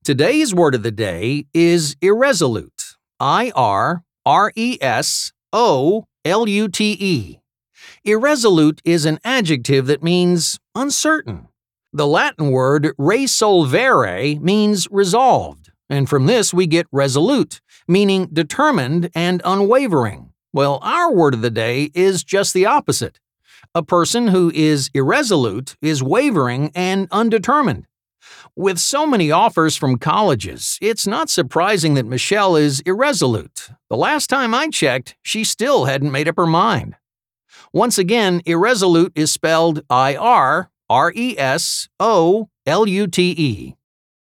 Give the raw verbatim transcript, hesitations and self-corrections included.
Today's word of the day is irresolute. I R R E S O L U T E. Irresolute is an adjective that means uncertain. The Latin word resolvere means resolved, and from this we get resolute, meaning determined and unwavering. Well, our word of the day is just the opposite. A person who is irresolute is wavering and undetermined. With so many offers from colleges, it's not surprising that Michelle is irresolute. The last time I checked, she still hadn't made up her mind. Once again, irresolute is spelled I R R E S O L U T E.